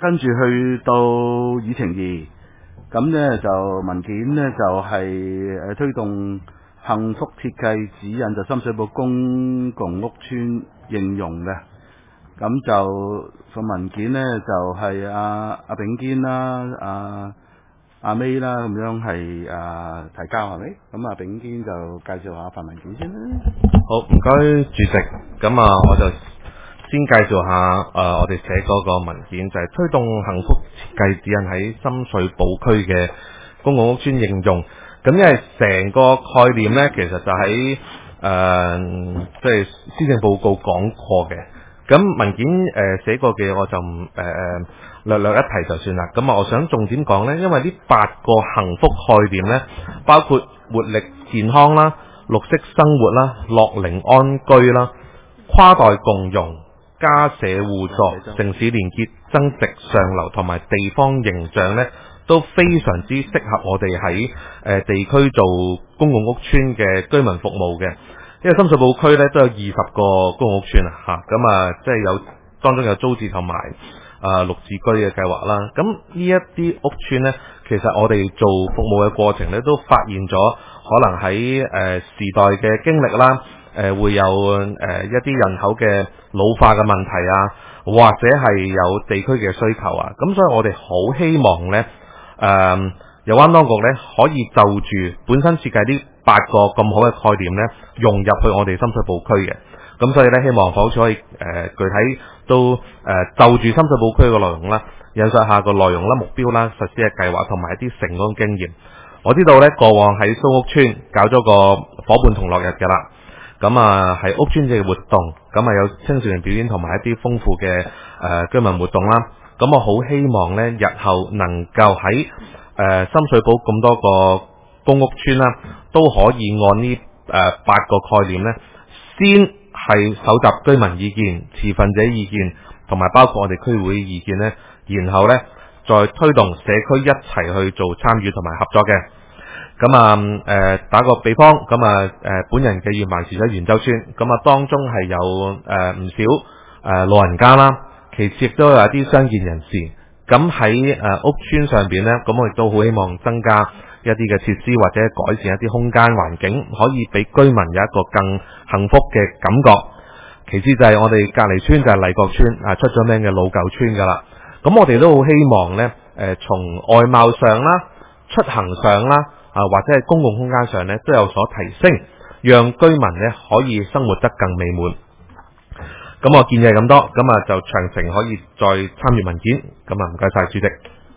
跟住去到議程2，咁呢就文件呢就係推動幸福設計指引，就深水埗公共屋邨應用嘅。咁就份文件呢就係阿炳堅啦，阿 May 啦，咁樣係提交係咪？咁阿炳堅就介紹下份文件先啦。 好，唔該主席。咁我就先介紹下我哋寫嗰個文件，就係推動幸福設計指引喺深水埗區嘅公共屋邨應用。咁因為成個概念呢，其實就喺即係施政報告講過嘅。咁文件寫過嘅我就唔略略一提就算啦。咁我想重點講呢，因為呢8個幸福概念呢，包括活力健康啦、綠色生活啦、樂齡安居啦、跨代共融、家社互助、城市連結、增值上流同埋地方形象呢，都非常之適合我哋喺地區做公共屋邨嘅居民服務嘅。因為深水埗區咧都有20個公共屋邨咁即係當中有租置同埋綠置居嘅計劃啦。咁呢一啲屋邨呢，其實我哋做服務嘅過程咧，都發現咗可能喺時代嘅經歷啦，會有一啲人口嘅老化嘅問題啊，或者係有地區嘅需求啊。咁所以我哋好希望呢，有關當局呢，可以就住本身設計呢8個咁好嘅概念呢，融入去我哋深水埗區嘅。咁所以呢，希望房署可以具體都就住深水埗區嘅內容啦，引述下個內容啦、目標啦、實施嘅計劃同埋一啲成功經驗。我知道呢，過往喺蘇屋邨搞咗個伙伴同樂日嘅啦。咁係屋邨嘅活動，咁有青少年表演同埋一啲豐富嘅居民活動啦。咁我好希望呢，日後能夠喺深水埗咁多個公屋邨啦，都可以按呢8個概念呢，先係搜集居民意見、持份者意見，同埋包括我哋區會意見呢，然後呢，再推動社區一齊去做參與同埋合作嘅。咁打個比方，本人嘅願望住喺元州邨，當中係有唔少老人家啦，其次亦都有一啲傷健人士。咁喺屋邨上邊呢，咁我亦都好希望增加一啲嘅設施或者改善一啲空間環境，可以俾居民有一個更幸福嘅感覺。其次就係我哋隔離村就係麗閣邨出咗名嘅老舊村噶啦。咁我哋都好希望呢，從外貌上啦、出行上啦或者係公共空間上呢，都有所提升，讓居民呢可以生活得更美滿。咁我建議係咁多，就詳情可以再參閱文件。唔該晒主席。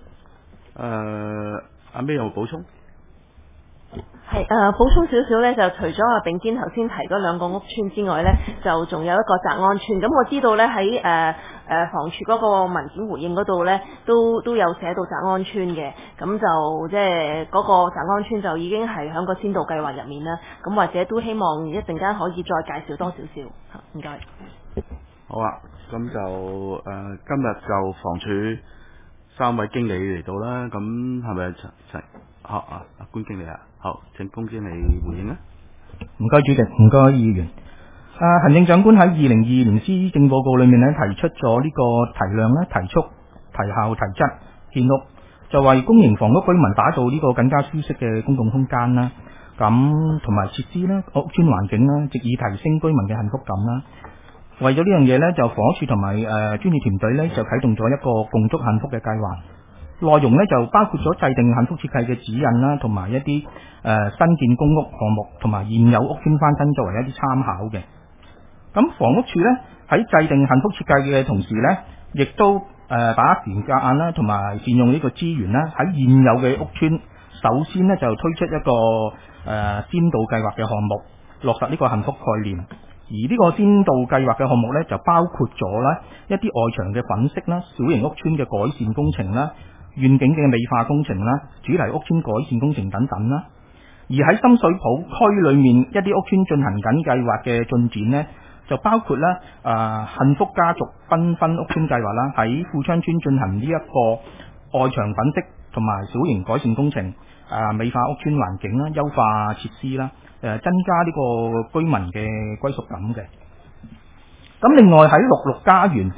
阿咩有冇補充？ 係補充少少呢，就除咗阿炳堅頭先提嗰2個屋邨之外呢，就仲有一個澤安邨。咁我知道呢，喺房署嗰個文件回應嗰度呢，都有寫到澤安邨嘅。咁就即係嗰個澤安邨就已經係喺個先導計劃入面啦。咁或者都希望一陣間可以再介紹多少少。唔該。 好啊，咁就今日就房署3位經理嚟到啦。咁係咪官經理啊？好，請官經理回應啊。 唔該主席，唔該議員。行政長官喺2022年施政報告裏面呢，提出咗呢個提量啦、提速、提效、提質建屋，就為公營房屋居民打造呢個更加舒適嘅公共空間啦。咁同埋設施啦、屋邨環境啦，藉以提升居民嘅幸福感啦。為咗呢樣嘢呢，就房屋署同埋專業團隊呢，就啟動咗一個共築幸福嘅計劃。內容呢，就包括咗制定幸福設計嘅指引啦，同埋一啲新建公屋項目同埋現有屋邨翻新作為一啲參考嘅。咁房屋署呢，喺制定幸福設計嘅同時呢，亦都把時間啦，同埋善用呢個資源啦，喺現有嘅屋邨，首先呢，就推出一個先導計劃嘅項目，落實呢個幸福概念。而呢個先導計劃嘅項目呢，就包括咗啦一啲外牆嘅粉飾啦、小型屋邨嘅改善工程啦、願景嘅美化工程啦、主題屋邨改善工程等等啦。而喺深水埗區裏面一啲屋邨進行緊計劃嘅進展呢，就包括啦幸福家族繽紛屋邨計劃啦，喺富昌邨進行呢一個外牆粉飾同埋小型改善工程，美化屋邨環境啦、優化設施啦。增加呢個居民嘅歸屬感嘅。咁另外喺66家園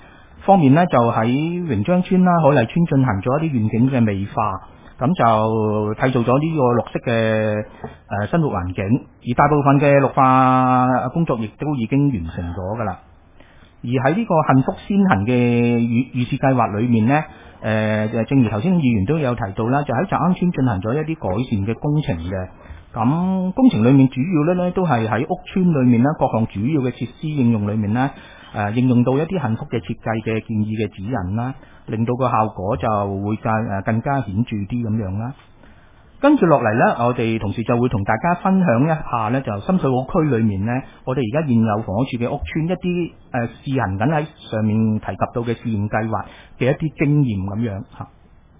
方面咧，就喺榮昌村啦、海麗村進行咗一啲願景嘅美化，咁就締造咗呢個綠色嘅生活環境，而大部分嘅綠化工作亦都已經完成咗㗎啦。而喺呢個幸福先行嘅預示計劃裏面呢，正如頭先議員都有提到啦，就喺澤安村進行咗一啲改善嘅工程嘅。咁工程裏面主要咧都係喺屋村裏面啦，各項主要嘅設施應用裏面咧，應用到一啲幸福嘅設計嘅建議嘅指引啦，令到個效果就會更加顯著啲咁樣啦。跟住落嚟呢，我哋同時就會同大家分享一下呢，就深水埗區裏面呢，我哋而家現有房屋署嘅屋邨一啲試行緊喺上面提及到嘅試驗計劃嘅一啲經驗咁樣嚇。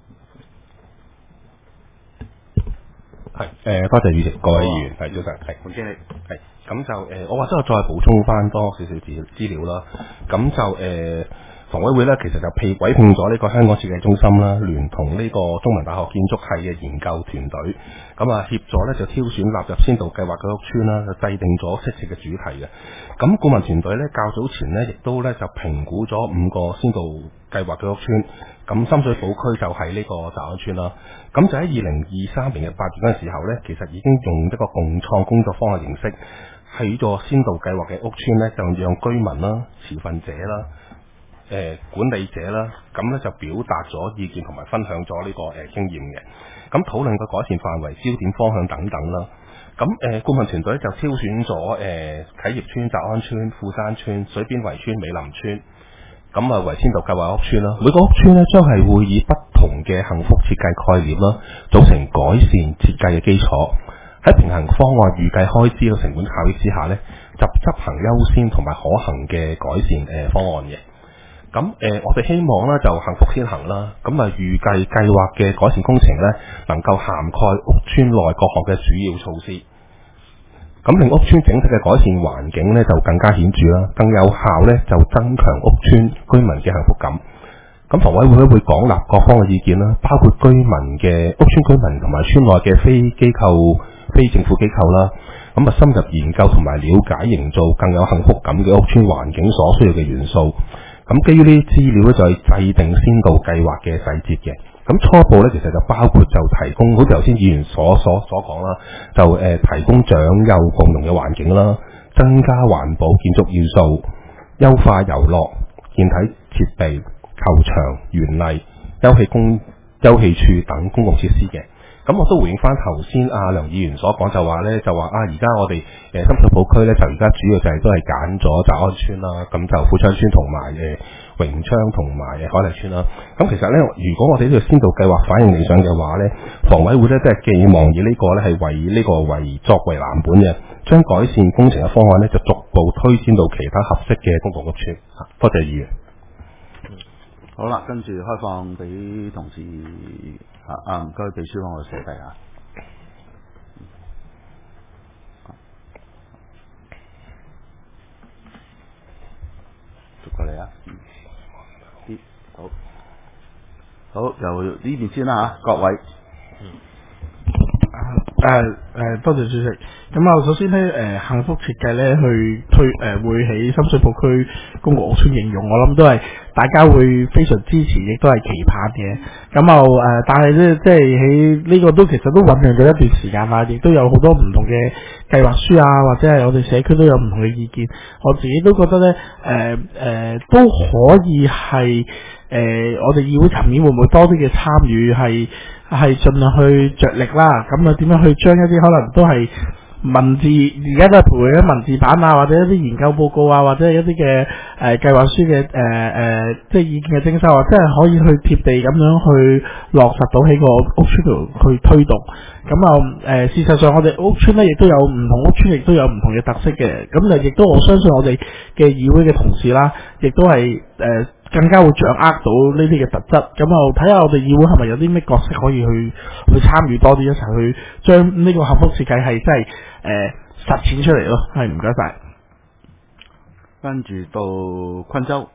係多謝主席，各位議員，係早晨，係黃經理， 係咁就我或者我再補充翻多少少資料啦。咁就房委會咧，其實就委聘咗呢個香港設計中心啦，聯同呢個中文大學建築系嘅研究團隊，咁啊協助咧就挑選納入先導計劃嘅屋邨啦，就制定咗適切嘅主題嘅。咁顧問團隊咧較早前咧，亦都咧就評估咗5個先導計劃嘅屋邨，咁深水埗區就係呢個澤安邨啦。咁就喺2023年嘅8月嗰陣時候咧，其實已經用一個共創工作坊嘅形式，喺呢個先導計劃嘅屋邨咧，就讓居民啦、持份者啦、管理者啦，咁咧就表達咗意見同埋分享咗呢個經驗嘅。咁討論嘅改善範圍、焦點方向等等啦。咁顧問團隊就挑選咗啟業邨、澤安邨、富山邨、水邊圍邨、美林邨，咁啊為先導計劃屋邨啦。每個屋邨咧將係會以不同嘅幸福設計概念啦，組成改善設計嘅基礎。喺平衡方案預計開支嘅成本效益之下咧，就執行優先同埋可行嘅改善方案嘅。咁我哋希望咧就幸福先行啦。咁啊預計計劃嘅改善工程咧，能夠涵蓋屋邨內各項嘅主要措施，咁令屋邨整體嘅改善環境咧就更加顯著啦，更有效咧就增強屋邨居民嘅幸福感。咁房委會會廣納各方嘅意見啦，包括居民嘅屋邨居民同埋邨內嘅非政府機構啦，咁啊深入研究同埋了解營造更有幸福感嘅屋邨環境所需要嘅元素。咁基於呢啲資料咧，就係制定先導計劃嘅細節嘅。咁初步咧，其實就包括就提供，好似頭先議員所講啦，就提供長幼共融嘅環境啦，增加環保建築要素，優化遊樂、健體設備、球場、園藝、休憩處等公共設施嘅。咁我都回應翻頭先阿梁議員所講，就話咧而家我哋深水埗區咧就而家主要就係都係揀咗澤安邨啦，咁就富昌邨同埋榮昌同埋海麗邨啦。咁其實咧，如果我哋呢個先導計劃反應理想嘅話咧，房委會咧都係寄望以呢個咧係作為藍本嘅，將改善工程嘅方案咧就逐步推展到其他合適嘅公共屋邨。多謝議員。 好啦，跟住開放俾同事唔該，秘書幫我寫低下。捉過嚟啊！好，由呢邊先啦各位。 多謝主席。咁啊，首先咧，幸福設計咧去會喺深水埗區公共屋邨應用，我諗都係大家會非常支持，亦都係期盼嘅。咁但係咧，即係喺呢個都其實都醞釀咗一段時間啦，亦都有好多唔同嘅計劃書啊，或者係我哋社區都有唔同嘅意見。我自己都覺得咧，都可以係我哋議會層面會唔會多啲嘅參與係盡量去着力啦，咁點樣去將一啲可能都係文字，而家都係培養文字版啊，或者一啲研究報告啊，或者係一啲嘅計劃書嘅即係意見嘅徵收啊，即係可以去貼地咁樣去落實到喺個屋邨度去推動。咁事實上我哋屋邨咧亦都有唔同屋邨亦都有唔同嘅特色嘅，咁亦都我相信我哋嘅議會嘅同事啦，亦都係更加會掌握到呢啲嘅特質，咁睇下我哋議會係咪有啲咩角色可以去參與多啲，一齊去將呢個幸福設計係真係實踐出嚟咯。係，唔該晒。 跟住到昆州。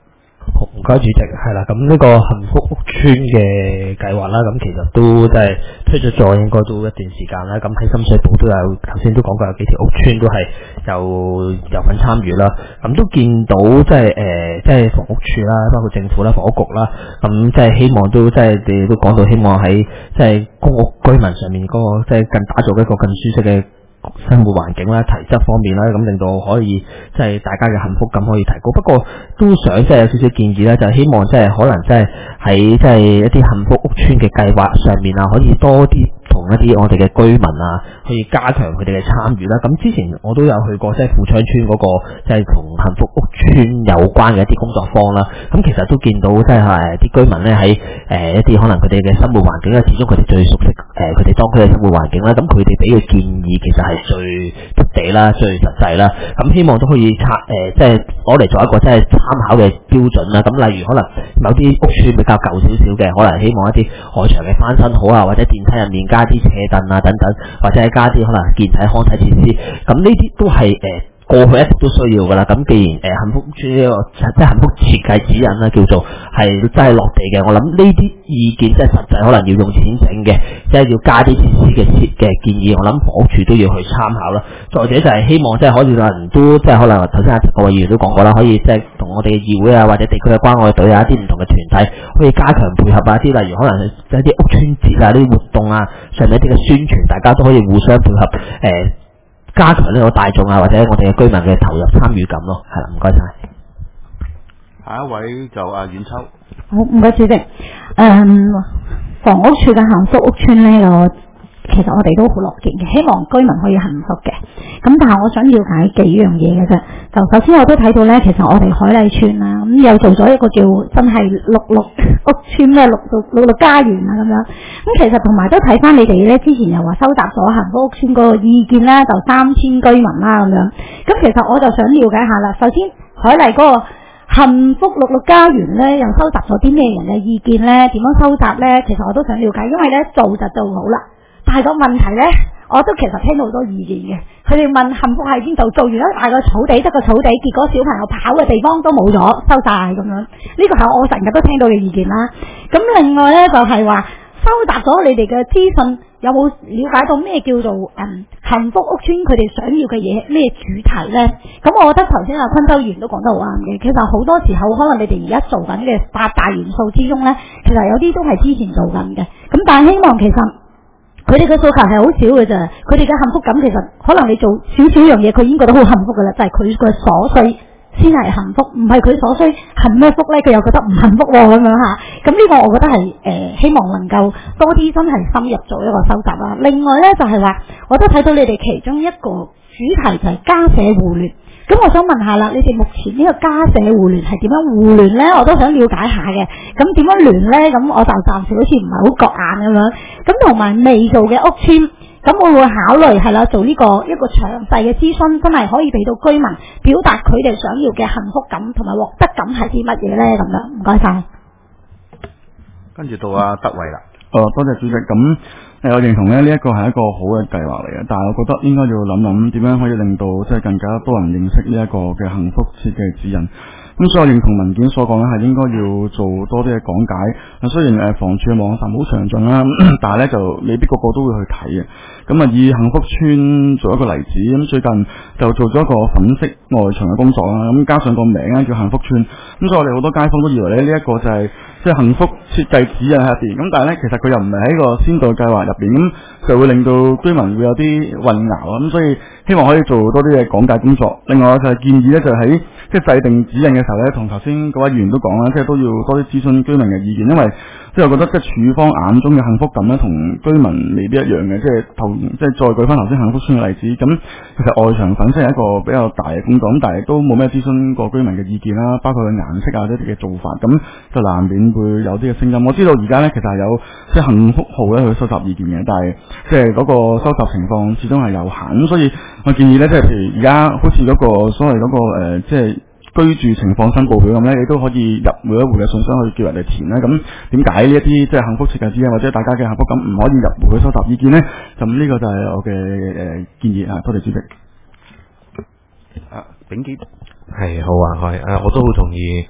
好，唔該主席，係啦，咁呢個幸福屋邨嘅計劃啦，咁其實都即係推出咗應該都一段時間啦，咁喺深水埗都有頭先都講過有幾條屋邨都係有份參與啦，咁都見到即係房屋處啦，包括政府啦、房屋局啦，咁即係希望都即係你都講到希望喺即係公屋居民上面嗰個即係更打造一個更舒適嘅生活環境啦、提質方面啦，咁令到可以即係大家嘅幸福感可以提高。不過都想即係有少少建議啦，就係希望即係可能即係喺即係一啲幸福屋邨嘅計劃上面啊，可以多啲同一啲我哋嘅居民啊，可以加強佢哋嘅參與啦。咁之前我都有去過即係富昌邨嗰個即係同幸福屋邨有關嘅一啲工作坊啦。咁其實都見到即係啲居民咧喺一啲可能佢哋嘅生活環境啦，始終佢哋最熟悉佢哋當區嘅生活環境啦。咁佢哋俾嘅建議其實係最貼地啦、最實際啦。咁希望都可以即係攞嚟做一個即係參考嘅標準啦。咁例如可能某啲屋邨比較舊少少嘅，可能希望一啲外牆嘅翻新好啊，或者電梯入面加啲斜凳啊等等，或者加啲可能健體康體設施。咁呢啲都係過去一直都需要噶啦。咁既然幸福屋邨呢個即係幸福設計指引啦，叫做係真係落地嘅，我諗呢啲意見即係實際可能要用錢整嘅，即係要加啲設施嘅建議，我諗房屋處都要去參考啦。再者就係希望即係可以有人都即係可能頭先各位議員都講過啦，可以即係同我哋嘅議會啊或者地區嘅關愛隊啊一啲唔同嘅團體，可以加強配合啊啲，例如可能一啲屋邨節啊呢啲活動啊上面一啲嘅宣傳，大家都可以互相配合加強呢個大眾啊或者我哋嘅居民嘅投入參與感咯。係啦，唔該晒。 下一位就阿阮秋。 好，唔該主席。房屋處嘅幸福屋邨呢，其實我哋都好樂見嘅，希望居民可以幸福嘅。咁但係我想了解幾樣嘢嘅啫。就首先我都睇到呢，其實我哋海麗邨啦，咁又做咗一個叫真係綠屋邨咩綠家園啊咁樣。咁其實同埋都睇翻你哋呢，之前又話收集咗幸福屋邨嗰個意見啦，就3000居民啦咁樣。咁其實我就想了解下啦。首先海麗嗰個幸福綠家園咧，又收集咗啲咩人嘅意見咧？點樣收集咧？其實我都想了解，因為咧做就做好啦，但係個問題咧，我都其實聽到好多意見嘅。佢哋問幸福喺邊度？做完一大個草地，得個草地，結果小朋友跑嘅地方都冇咗，收晒咁樣。呢個係我成日都聽到嘅意見啦。咁另外咧就係話收集咗你哋嘅資訊，有冇了解到咩叫做幸福屋邨佢哋想要嘅嘢咩主題呢？咁我覺得頭先阿昆州議員都講得好啱嘅。其實好多時候可能你哋而家做緊嘅8大元素之中呢，其實有啲都係之前做緊嘅。咁但係希望其實佢哋嘅訴求係好少嘅啫。佢哋嘅幸福感其實可能你做少樣嘢，佢已經覺得好幸福噶啦，就係佢嘅瑣碎先係幸福，唔係佢所需幸咩福咧，佢又覺得唔幸福咁樣吓。咁呢個我覺得係希望能夠多啲真係深入做一個收集啦。另外咧就係話，我都睇到你哋其中一個主題就係家社互聯。咁我想問下啦，你哋目前呢個家社互聯係點樣互聯咧？我都想了解下嘅。咁點樣聯咧？咁我就暫時好似唔係好覺眼咁樣。咁同埋未做嘅屋邨。咁我會考慮係啦，做呢個一個詳細嘅諮詢，真係可以俾到居民表達佢哋想要嘅幸福感同埋獲得感係啲乜嘢咧？咁樣唔該晒。 跟住到阿德偉啦。 多謝主席。咁我認同咧呢一個係一個好嘅計劃嚟嘅，但係我覺得應該要諗點樣可以令到即係更加多人認識呢一個嘅幸福設計指引。咁所以我認同文件所講咧，係應該要做多啲嘅講解。雖然房署嘅網站好詳盡啦，但係咧就未必個個都會去睇嘅。咁以幸福邨做一個例子，咁最近就做咗一個粉飾外牆嘅工作啦。咁加上個名咧叫幸福邨，咁所以我哋好多街坊都以為咧呢一個就係即係幸福設計指引喺入邊。咁但係咧其實佢又唔係喺個先導計劃入邊，咁就會令到居民會有啲混淆啊。咁所以希望可以做多啲嘅講解工作。另外就係建議咧，就喺即係制定指引嘅時候咧，同頭先嗰位議員都講啦，即係都要多啲諮詢居民嘅意見，因為即係我覺得即係署方眼中嘅幸福感咧，同居民未必一樣嘅。即係再舉翻頭先幸福邨嘅例子，咁其實外牆粉飾係一個比較大嘅工作，咁但係都冇咩諮詢過居民嘅意見啦，包括佢顏色啊一啲嘅做法，咁就難免會有啲嘅聲音。我知道而家咧其實係有即係幸福號咧去收集意見嘅，但係即係嗰個收集情況始終係有限，咁所以我建議咧，即係譬如而家好似嗰個所謂嗰個即係居住情況申報表咁咧，你都可以入每一戶嘅信箱去叫人哋填咧。咁點解呢一啲即係幸福設計指引或者大家嘅幸福感唔可以入戶去收集意見咧？咁呢個就係我嘅建議啊！多謝主席。 炳傑係好啊，係我都好同意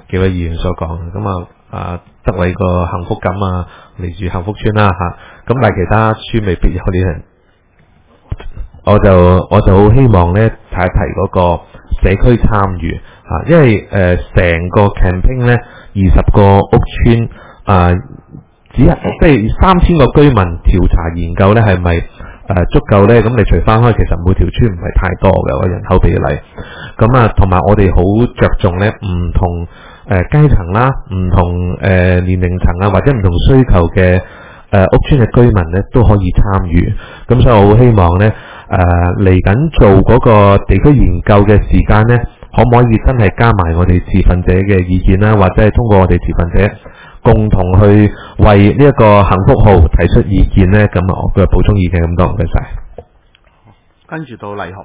幾位議員所講嘅。咁德偉個幸福感嚟自幸福村啦嚇，咁但係其他村未必有啲人。我就好希望咧提一提嗰個社區參與因為成個 campaign 咧20個屋村只係即係30個居民調查研究咧係咪足夠咧？咁你除翻開，其實每條村唔係太多嘅個人口比例。咁同埋我哋好着重咧唔同階層啦，唔同年齡層或者唔同需求嘅屋村嘅居民咧都可以參與。咁所以我好希望咧嚟緊做嗰個地區研究嘅時間咧，可唔可以真係加埋我哋持份者嘅意見啦，或者係通過我哋持份者共同去為呢一個幸福號提出意見呢？咁我嘅補充意見咁多，唔該晒。 跟住到黎學。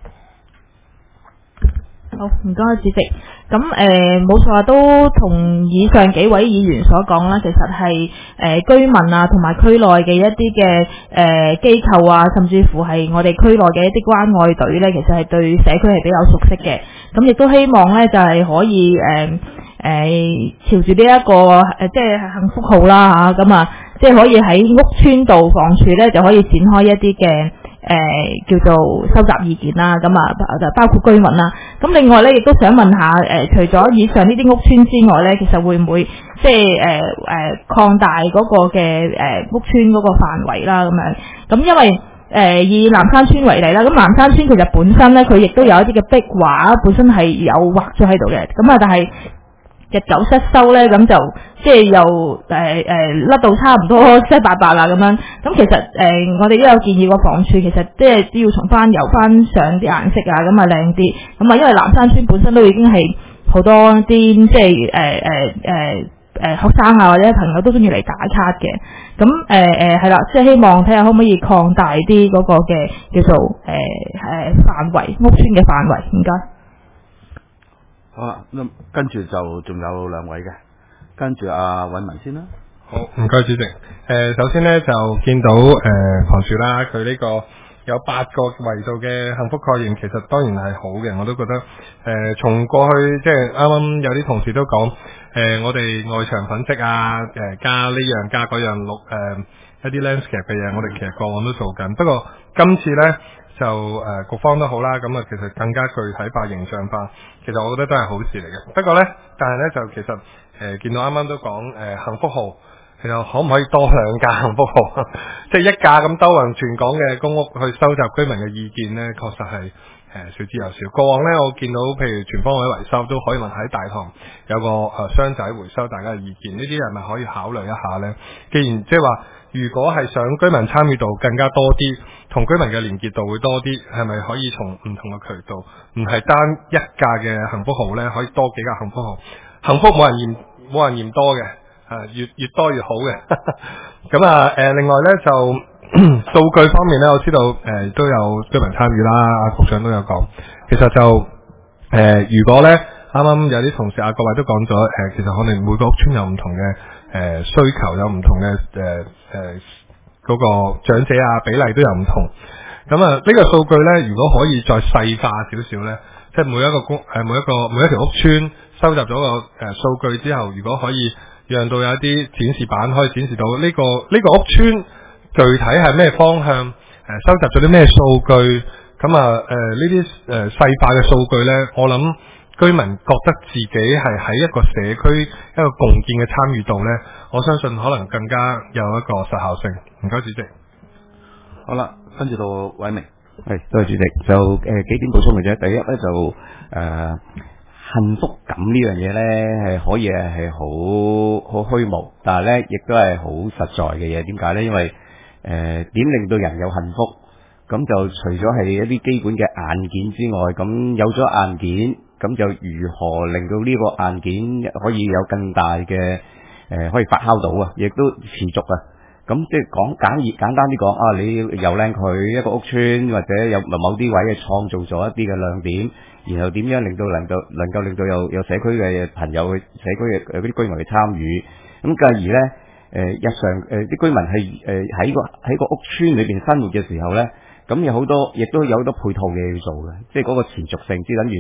好，唔該主席。咁冇錯都同以上幾位議員所講啦，其實係居民同埋區內嘅一啲嘅機構甚至乎係我哋區內嘅一啲關愛隊咧，其實係對社區係比較熟悉嘅。咁亦都希望咧就係可以朝住呢一個即係幸福號啦咁即係可以喺屋邨度房署咧就可以展開一啲嘅叫做收集意見啦，咁就包括居民啦。咁另外咧，亦都想問下除咗以上呢啲屋邨之外咧，其實會唔會即係擴大嗰個嘅屋邨嗰個範圍啦？咁樣咁因為以南山村為例啦，咁南山村其實本身咧佢亦都有一啲嘅壁畫，本身係有畫咗喺度嘅，咁但係日久失修咧，咁就即係又甩到差唔多七八八啦咁樣。咁其實我哋都有建議過房署，其實即係都要重翻油翻上啲顏色咁靚啲。咁因為南山村本身都已經係好多啲即係學生或者朋友都中意嚟打卡嘅。咁係啦，即係希望睇下可唔可以擴大啲嗰個嘅叫做範圍屋邨嘅範圍。唔該。 好啦，咁跟住就仲有兩位嘅，跟住阿偉文先啦。 好，唔該主席。首先呢，就見到房署啦，佢呢個有8個維度嘅幸福概念，其實當然係好嘅，我都覺得從過去即係啱啱有啲同事都講我哋外牆粉飾加呢樣加嗰樣綠一啲 landscape 嘅嘢，我哋其實個案都做緊。不過今次呢，就局方都好啦，咁其實更加具體化、形象化，其實我覺得都係好事嚟嘅。不過呢，但係呢，就其實見到啱啱都講幸福號，其實可唔可以多2架幸福號？即係1架咁兜勻全港嘅公屋去收集居民嘅意見呢，確實係少之又少。過往呢，我見到譬如全方位維修都可以問喺大堂有個箱仔回收大家嘅意見，呢啲係咪可以考慮一下呢？既然即係話，如果係想居民參與度更加多啲，同居民嘅連結度會多啲，係咪可以從唔同嘅渠道，唔係單1架嘅幸福號呢，可以多幾架幸福號？幸福冇人嫌多嘅，越多越好嘅。咁另外呢，就數據方面呢，我知道都有居民參與啦，局長都有講。其實就如果呢，啱啱有啲同事各位都講咗，其實可能每個屋邨有唔同嘅需求，有唔同嘅嗰個長者比例都有唔同。咁呢個數據呢，如果可以再細化少少呢，即係每一條屋邨收集咗個數據之後，如果可以讓到有一啲展示板可以展示到呢個屋邨具體係咩方向，收集咗啲咩數據，咁呢啲細化嘅數據呢，我諗居民覺得自己係喺一個社區一個共建嘅參與度呢，我相信可能更加有一個實效性。唔該主席。 好啦，跟住到偉明。 係，多謝主席。就幾點補充嘅啫。第一呢，就幸福感呢樣嘢呢，係可以係好虛無，但係呢亦都係好實在嘅嘢。點解呢？因為點令到人有幸福？咁就除咗係一啲基本嘅硬件之外，咁有咗硬件，咁就如何令到呢個硬件可以有更大嘅可以發酵到啊，亦都持續啊。咁即係講簡單啲講你又靚佢一個屋邨，或者有某啲位嘅創造咗一啲嘅亮點，然後點樣令到能夠令到有社區嘅朋友去社區嘅嗰啲居民去參與，咁繼而呢日常啲居民係喺個屋邨裏邊生活嘅時候呢，咁有好多亦都有好多配套嘅嘢要做嘅，即係嗰個持續性，即係等於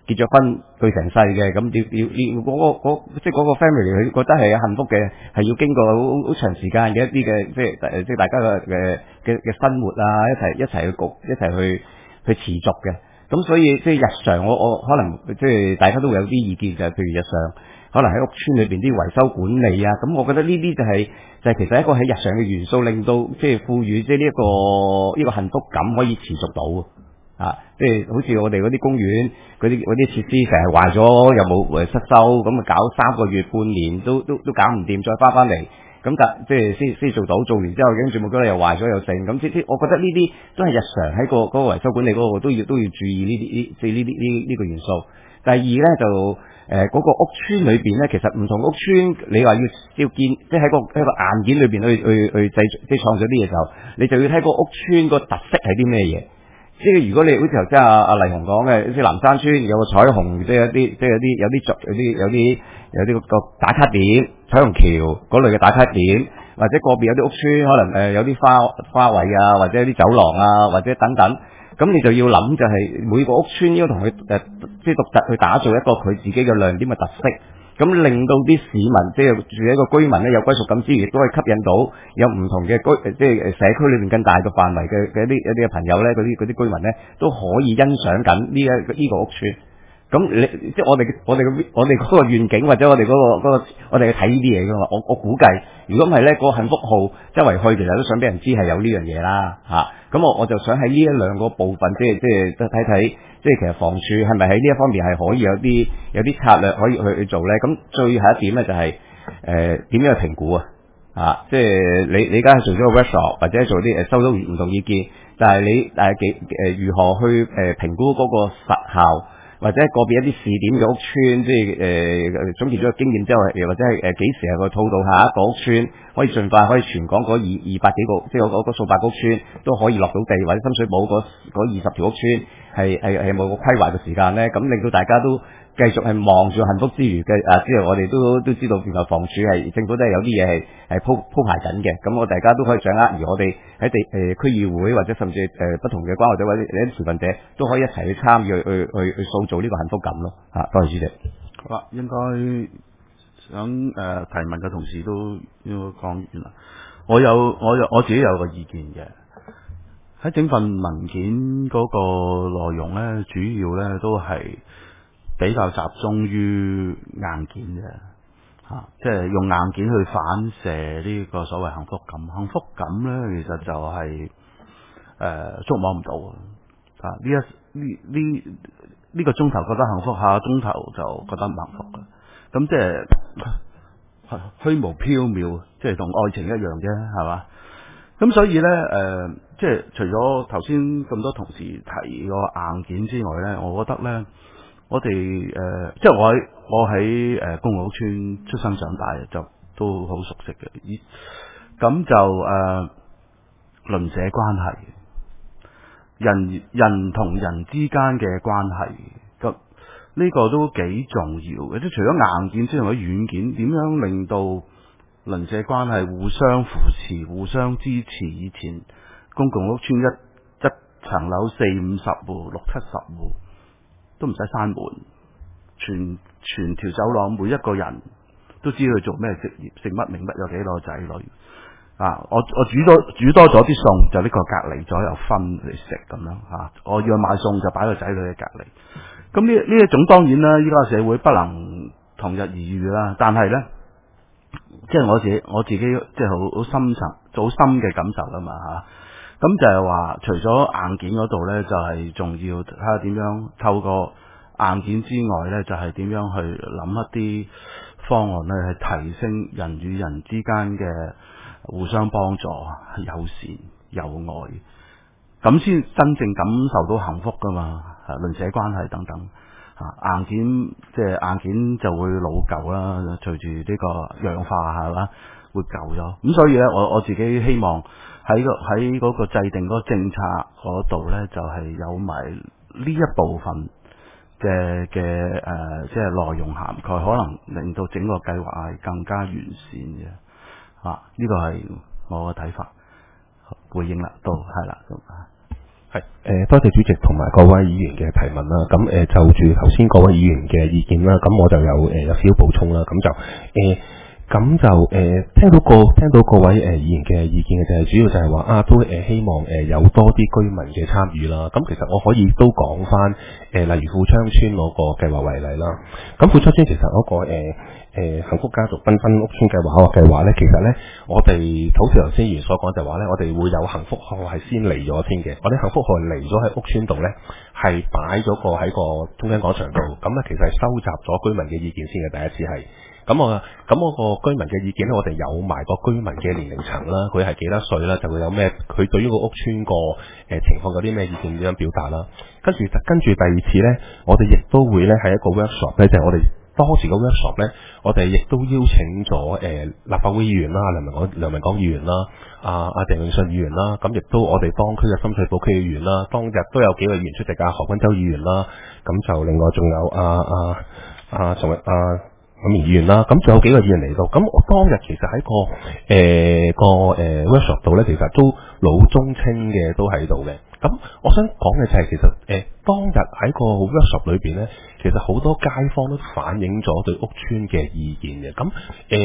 結咗婚對成世嘅，咁要即係嗰個 family 佢覺得係幸福嘅，係要經過好長時間嘅一啲嘅即係大家嘅生活啊，一齊去持續嘅。咁所以即係日常我可能即係大家都會有啲意見，就係譬如日常可能喺屋邨裏邊啲維修管理啊，咁我覺得呢啲就係其實一個喺日常嘅元素，令到即係賦予即係呢個幸福感可以持續到。即係好似我哋嗰啲公園嗰啲設施成日壞咗又冇失修，咁啊搞3個月半年都搞唔掂，再翻嚟，咁但即係先做到，做完之後跟住冇覺得又壞咗又剩，咁即係我覺得呢啲都係日常喺嗰個維修管理嗰個都要注意呢個元素。第二咧就嗰個屋邨裏邊咧，其實唔同屋邨你話要建，即係喺個硬件裏邊去製即係創造啲嘢時候，你就要睇個屋邨個特色係啲咩嘢。即係如果你好似頭先阿黎雄講嘅，即係南山村有個彩虹，即係有啲個打卡點，彩虹橋嗰類嘅打卡點，或者個別有啲屋邨可能有啲花卉啊，或者有啲走廊啊，或者等等，咁你就要諗就係每個屋邨應該同佢即係獨特去打造一個佢自己嘅亮點嘅特色。咁令到啲市民即係住喺個居民咧有歸屬感之餘，亦都係吸引到有唔同嘅即係社區裏面更大嘅範圍嘅一啲朋友咧，嗰啲居民咧都可以欣賞緊呢個屋邨。咁即係我哋嗰個願景或者我哋我哋去睇呢啲嘢噶嘛。我估計如果唔係咧，個幸福號周圍去其實都想俾人知係有呢樣嘢啦嚇。咁我就想喺呢一兩個部分即係睇。即係其實房署係咪喺呢一方面係可以有啲策略可以去做咧？咁最後一點咧就係點樣去評估即係你而家做咗個 workshop 或者做啲收到唔同意見，但係你如何去評估嗰個實效，或者個別一啲試點嘅屋邨，即係總結咗個經驗之後，又或者係幾時係個套到下一個屋邨可以盡快可以全港嗰200幾個，即係嗰數百個屋邨都可以落到地，或者深水埗嗰20條屋邨係冇個規劃嘅時間咧，咁令到大家都繼續係望住幸福之餘嘅之後我哋都知道原來房署政府都係有啲嘢係鋪排緊嘅，咁我大家都可以掌握，而我哋喺區議會或者甚至不同嘅關愛者或者一啲持份者都可以一齊去參與去塑造呢個幸福感咯。多謝主席。 好啦，應該想提問嘅同事都要講完啦。我自己有個意見嘅。喺整份文件嗰個內容咧，主要咧都係比較集中於硬件嘅，即係用硬件去反射呢個所謂幸福感。幸福感咧，其實就係觸摸唔到呢個鐘頭覺得幸福，下個鐘頭就覺得唔幸福嘅。咁即係虛無縹緲，即係同愛情一樣啫，係嘛？咁所以咧，即係除咗頭先咁多同事提個硬件之外咧，我覺得咧，我哋即係我喺公共屋邨出生長大，就都好熟悉嘅。咁就鄰舍關係，人同人之間嘅關係，咁呢個都幾重要嘅。即係除咗硬件之外，軟件點樣令到鄰舍關係互相扶持、互相支持？以前公共屋邨一層樓40-50戶、60-70戶都唔使閂門，全條走廊每一個人都知佢做咩職業、姓乜名乜、有幾多仔女。我煮多咗啲餸，就呢個隔離咗又分嚟食咁樣我要買餸就擺個仔女喺隔離。咁呢一種當然啦，依家社會不能同日而語啦，但係咧。即係我自己即係好深層、好深嘅感受啦嘛咁就係話，除咗硬件嗰度咧，就係仲要睇下點樣透過硬件之外咧，就係點樣去諗一啲方案咧，去提升人與人之間嘅互相幫助、友善、友愛，咁先真正感受到幸福噶嘛。鄰舍關係等等。硬件即係硬件就會老舊啦，隨住呢個氧化係嘛，會舊咗。咁所以咧，我自己希望喺嗰個制定嗰個政策嗰度咧，就係有埋呢一部分嘅即係內容涵蓋，可能令到整個計劃係更加完善嘅。呢個係我嘅睇法。回應啦，到係啦。 多謝主席同埋各位議員嘅提問啦。咁就住頭先各位議員嘅意見啦，咁我就有少少補充啦。咁就聽到各位議員嘅意見嘅就係主要就係話都希望有多啲居民嘅參與啦。咁其實我可以都講翻例如富昌村嗰個計劃為例啦。咁富昌村其實嗰個幸福家族繽紛屋邨計劃咧，其實咧我哋好似頭先議員所講就話咧，我哋會有幸福號係先嚟咗先嘅。我哋幸福號嚟咗喺屋邨度咧，係擺咗個喺個中央廣場度。咁咧其實係收集咗居民嘅意見先嘅，第一次係。咁我個居民嘅意見咧，我哋有埋個居民嘅年齡層啦，佢係幾多歲啦，就會有咩，佢對於個屋邨個情況有啲咩意見點樣表達啦。跟住第二次咧，我哋亦都會咧係一個 workshop 咧，就係我哋當時個 workshop 咧，我哋亦都邀請咗立法會議員啦，梁文廣議員啦，鄭泳舜議員啦，咁亦都我哋當區嘅深水埗區議員啦，當日都有幾個議員出席，何君洲議員啦，咁就另外仲有議員啦，咁仲有幾個議員嚟到，咁我當日其實喺個workshop 度咧，其實都老中青嘅都喺度嘅。咁我想講嘅就係其實當日喺個 workshop 裏邊咧，其實好多街坊都反映咗對屋邨嘅意見嘅。咁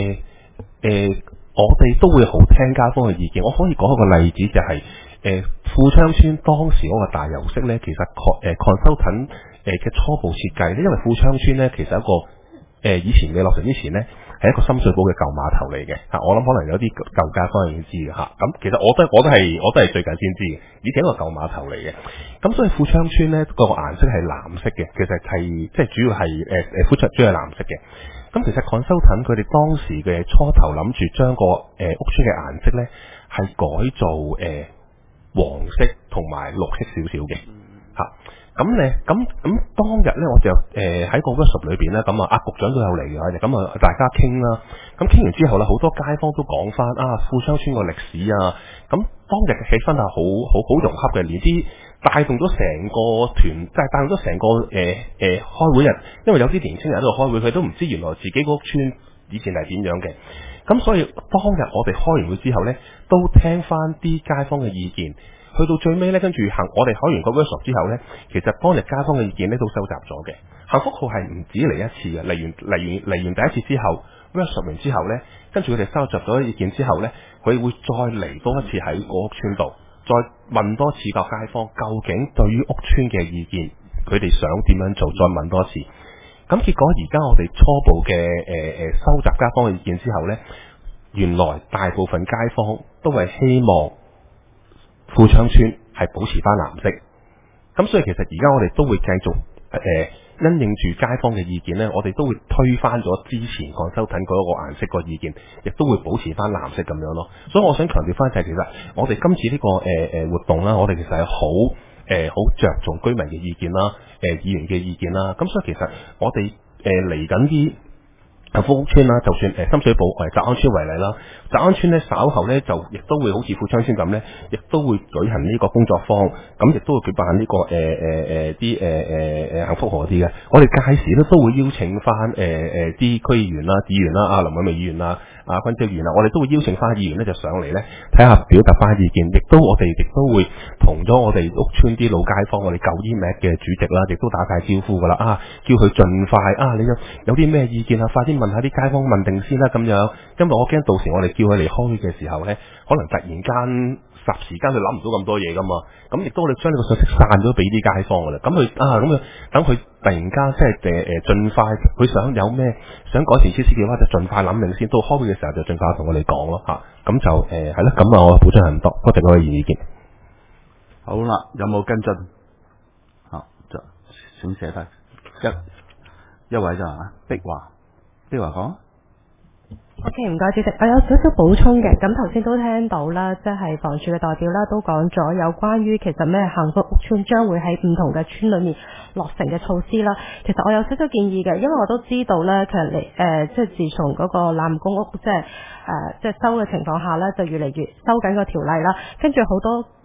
我哋都會好聽街坊嘅意見。我可以講一個例子，就係富昌邨當時嗰個大游式咧，其實consultant 嘅初步設計咧，因為富昌邨咧其實一個以前未落成之前呢，係一個深水埗嘅舊碼頭嚟嘅嚇，我諗可能有啲舊街坊已經知嘅嚇。咁其實我都係最近先知嘅，以前一個舊碼頭嚟嘅。咁所以富昌邨呢個顏色係藍色嘅，其實係即係主要係富昌主要係藍色嘅。咁其實 consultant 佢哋當時嘅初頭諗住將個屋邨嘅顏色呢係改做黃色同埋綠色少少嘅嚇。咁當日咧，我就喺個 workshop 裏邊咧，咁局長都有嚟嘅，咁大家傾啦。咁傾完之後咧，好多街坊都講翻富昌邨個歷史啊。咁當日嘅氣氛係好融洽嘅，連啲帶動咗成個團，即係帶動咗成個開會日。因為有啲年青人喺度開會，佢都唔知原來自己個屋邨以前係點樣嘅。咁所以當日我哋開完會之後咧，都聽翻啲街坊嘅意見。去到最尾咧，跟住我哋開完個 workshop 之後咧，其實當日街坊嘅意見咧都收集咗嘅。幸福號係唔止嚟一次嘅，嚟完第一次之後 workshop 完之後咧，跟住佢哋收集咗意見之後咧，佢會再嚟多一次喺個屋邨度，再問多次個街坊究竟對於屋邨嘅意見，佢哋想點樣做，再問多次。咁結果而家我哋初步嘅收集街坊嘅意見之後咧，原來大部分街坊都係希望富昌邨係保持翻藍色，咁所以其實而家我哋都會繼續因應住街坊嘅意見呢，我哋都會推翻咗之前consultant嗰個顏色個意見，亦都會保持翻藍色咁樣咯。所以我想強調翻就係其實我哋今次呢個活動啦，我哋其實係好着重居民嘅意見啦，議員嘅意見啦。咁所以其實我哋嚟緊啲幸福屋邨啦，就算深水埗澤安邨為例啦，澤安邨咧稍後咧就亦都會好似富昌邨咁咧，亦都會舉行呢個工作坊，咁亦都會舉辦呢個幸福號啲嘅。我哋屆時咧都會邀請翻啲區議員啦、議員啦、林偉美議員啦、君朝議員啦，我哋都會邀請翻議員咧就上嚟咧睇下表達翻意見，我哋亦都會同咗我哋屋邨啲老街坊，我哋舊EMAC嘅主席啦，亦都打晒招呼噶啦，叫佢盡快你有啲咩意見快啲問下啲街坊問定先啦咁樣，因為我驚到時我哋叫佢嚟開嘅時候咧，可能突然間霎時間佢諗唔到咁多嘢噶嘛，咁亦都我哋將呢個信息散咗俾啲街坊噶啦，咁佢等佢突然間即係盡快，佢想有咩想改善設施嘅話，就盡快諗定先，到開會嘅時候就盡快同我哋講咯嚇，咁就係啦，咁我補充係唔多，多謝各位意見。 好啦，有冇跟進？就請寫低一位就係碧華講。 OK， 唔該主席，我有少少補充嘅。咁頭先都聽到啦，即係房署嘅代表啦，都講咗有關於其實咩幸福屋邨將會喺唔同嘅村裏面落成嘅措施啦。其實我有少少建議嘅，因為我都知道咧，其實即係自從嗰個濫公屋即係收嘅情況下咧，就越嚟越收緊個條例啦。跟住好多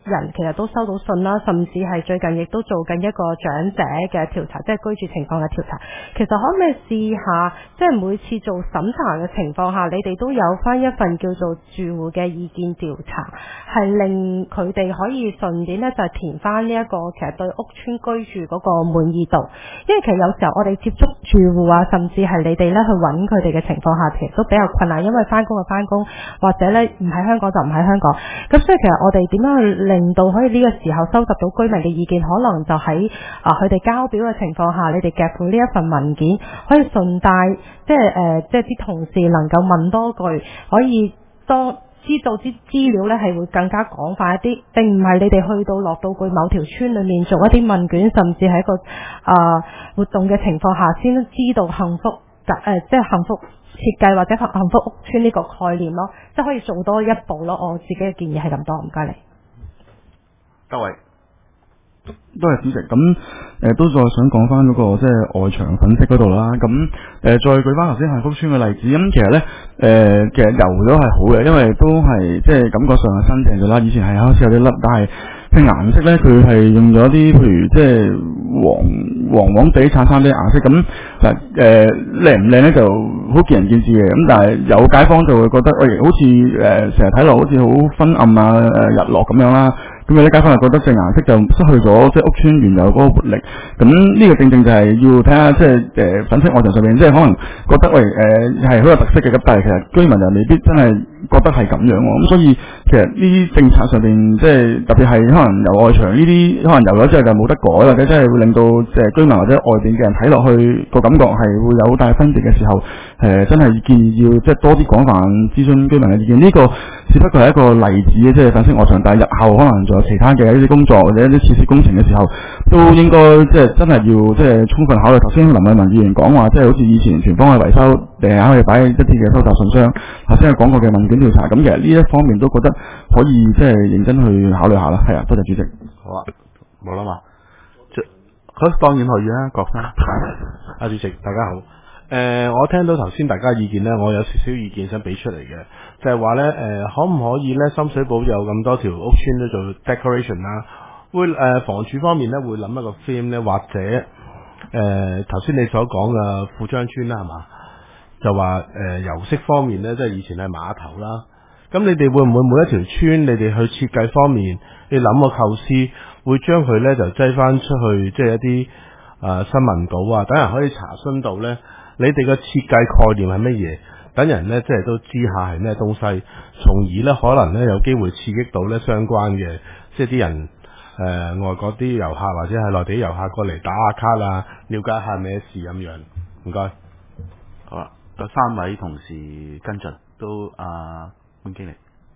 人其實都收到信啦，甚至係最近亦都做緊一個長者嘅調查，即係居住情況嘅調查。其實可唔可以試下，即係每次做審查嘅情況下，你哋都有翻一份叫做住戶嘅意見調查，係令佢哋可以順便咧就係填翻呢一個其實對屋邨居住嗰個滿意度。因為其實有時候我哋接觸住戶啊，甚至係你哋咧去揾佢哋嘅情況下，其實都比較困難，因為翻工就翻工，或者咧唔喺香港就唔喺香港。咁所以其實我哋點樣去令到可以呢個時候收集到居民嘅意見，可能就喺佢哋交表嘅情況下，你哋夾配呢一份文件，可以順帶即係啲同事能夠問多句，可以多知道啲資料咧係會更加廣泛一啲，並唔係你哋去到落到去某條村裏面做一啲問卷，甚至喺一個活動嘅情況下先知道幸福即係幸福設計或者幸福屋邨呢個概念咯，即係可以做多一步咯。我自己嘅建議係咁多，唔該你。 各位。 多謝主席，咁都再想講翻嗰個即係外牆粉飾嗰度啦。咁再舉翻頭先幸福邨嘅例子，咁其實咧其實油咗係好嘅，因為都係即係感覺上係新淨咗啦。以前係開始有啲粒，但係嘅顏色咧，佢係用咗啲譬如即係黃地橙啲顏色，咁靚唔靚咧就好見仁見智嘅。咁但係有街坊就會覺得喂，好似成日睇落好似好昏暗啊，日落咁樣啦。咁有啲街坊係覺得隻顏色就失去咗即係屋邨原有嗰個活力。咁呢個正正就係要睇下即係粉飾外牆上面，即係可能覺得喂係好有特色嘅，咁但係其實居民就未必真係覺得係咁樣喎。咁所以其實呢啲政策上邊即係特別係可能油外牆呢啲，可能油咗之後就冇得改，或者真係會令到即係居民或者外邊嘅人睇落去個感覺係會有好大分別嘅時候，真係建議要即係多啲廣泛諮詢居民嘅意見。呢個只不過係一個例子，即係粉飾外牆，但係日後可能仲有其他嘅一啲工作或者一啲設施工程嘅時候，都應該即係真係要即係充分考慮。頭先林偉文議員講話，即係好似以前全方位維修，可以擺一啲嘅收集信箱。頭先有講過嘅問卷調查，咁其實呢一方面都覺得可以即係認真去考慮下啦。係啊，多謝主席。 好啊，冇啦嘛。好，當然可以啦，郭生。 阿主席，大家好。我聽到頭先大家意見呢，我有少少意見想俾出嚟嘅，就係話呢，可唔可以呢？深水埗有咁多條屋邨都做 decoration 啦，會房署方面呢會諗一個 theme 呢，或者頭先你所講嘅富昌邨啦，係嘛？就話油色方面呢，即係以前係碼頭啦。咁你哋會唔會每一條村，你哋去設計方面，你諗個構思，會將佢呢就擠翻出去，即係一啲新聞稿啊，等人可以查詢到呢。你哋嘅設計概念係乜嘢？等人呢，即係都知下係咩東西，從而呢，可能呢，有機會刺激到呢相關嘅，即係啲人外國啲遊客或者係內地遊客過嚟打下卡啦，了解下咩事咁樣。唔該。 好啦，有3位同事跟進，都潘經理。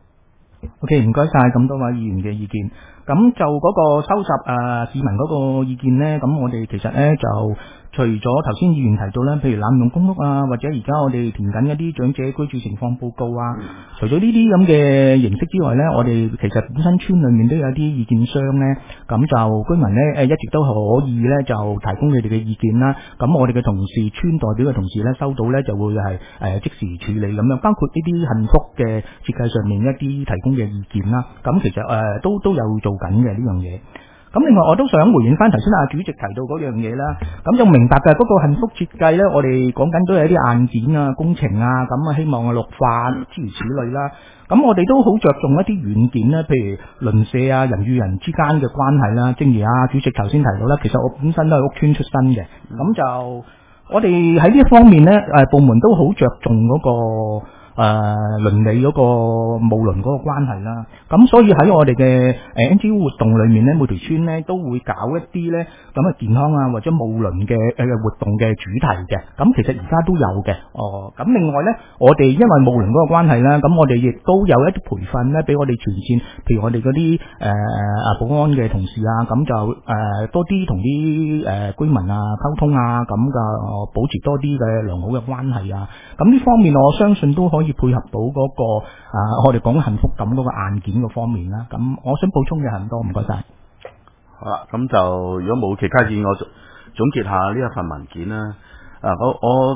OK， 唔該晒咁多位議員嘅意見。咁就嗰個收集市民嗰個意見呢，咁我哋其實呢就除咗頭先議員提到咧，譬如濫用公屋啊，或者而家我哋填緊一啲長者居住情況報告啊，除咗呢啲咁嘅形式之外呢，我哋其實本身村裏面都有啲意見箱呢，咁就居民呢一直都可以呢就提供佢哋嘅意見啦。咁我哋嘅同事村代表嘅同事呢收到呢就會係即時處理咁樣，包括呢啲幸福嘅設計上面一啲提供嘅意見啦。咁其實都有做緊嘅呢樣嘢。咁另外我都想回應翻頭先主席提到嗰樣嘢啦，咁就明白嘅嗰個幸福設計呢，我哋講緊都係一啲硬件啊、工程啊，咁希望綠化諸如此類啦。咁我哋都好着重一啲軟件啦，譬如鄰舍啊、人與人之間嘅關係啦。正如主席頭先提到啦，其實我本身都係屋邨出身嘅，咁就我哋喺呢一方面呢，部門都好着重嗰個鄰里嗰個務鄰嗰個關係啦，咁所以喺我哋嘅NGO 活動裏面咧，每條村咧都會搞一啲咧咁嘅健康啊或者務鄰嘅活動嘅主題嘅，咁其實而家都有嘅。咁另外咧，我哋因為務鄰嗰個關係啦，咁我哋亦都有一啲培訓咧，俾我哋前線，譬如我哋嗰啲保安嘅同事啊，咁就多啲同啲居民啊溝通啊，咁就保持多啲嘅良好嘅關係啊。咁呢方面我相信都可以配合到嗰個我哋講幸福感嗰個硬件嗰方面啦。咁我想補充嘅係咁多，唔該晒。 好啦，咁就如果冇其他意見，我總結下呢一份文件啦。我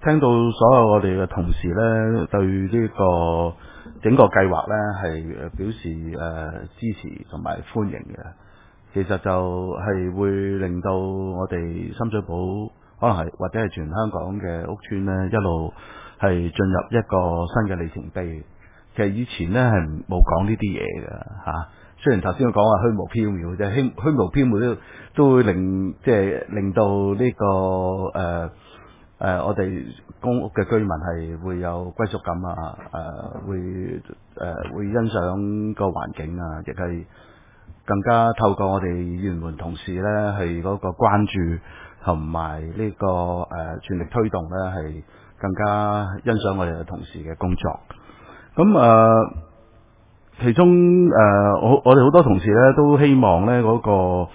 聽到所有我哋嘅同事咧對呢個整個計劃咧係表示支持同埋歡迎嘅，其實就係會令到我哋深水埗可能係或者係全香港嘅屋邨咧一路係進入一個新嘅里程碑。其實以前咧係冇講呢啲嘢嘅嚇。雖然頭先我講話虛無縹緲，即係虛無縹緲都會令到呢個我哋公屋嘅居民係會有歸屬感啊，會欣賞個環境啊，亦係更加透過我哋議員們同事咧係嗰個關注同埋呢個全力推動咧係更加欣賞我哋嘅同事嘅工作。咁其中我哋好多同事咧都希望咧嗰個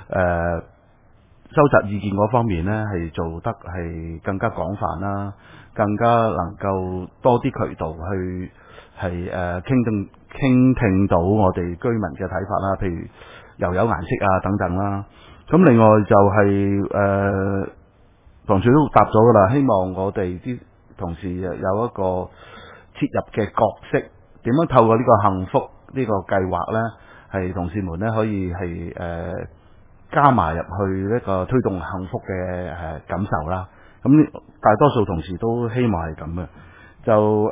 收集意見嗰方面咧係做得係更加廣泛啦，更加能夠多啲渠道去係傾聽到我哋居民嘅睇法啦，譬如又有顏色啊等等啦。咁另外就係房署都答咗噶啦，希望我哋啲同事有一個切入嘅角色。點樣透過呢個幸福呢個計劃呢，係同事們呢可以係加埋入去一個推動幸福嘅感受啦。咁大多數同事都希望係咁嘅，就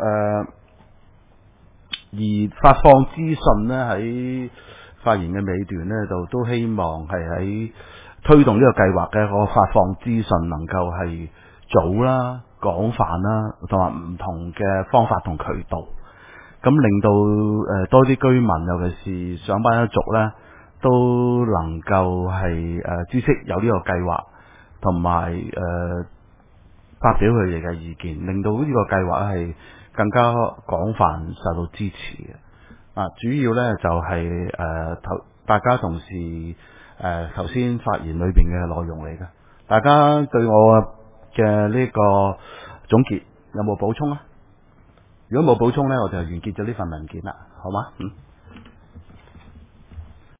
而發放資訊呢，喺發言嘅尾段呢，就都希望係喺推動呢個計劃嘅個發放資訊能夠係早啦、廣泛啦，同埋唔同嘅方法同渠道。咁令到多啲居民，尤其是上班一族咧，都能夠係知悉有呢個計劃，同埋發表佢哋嘅意見，令到呢個計劃係更加廣泛受到支持嘅。主要咧就係大家同事頭先發言裏邊嘅內容嚟嘅。大家對我嘅呢個總結有冇補充啊？如果冇補充呢，我就完結咗呢份文件啦，好嗎？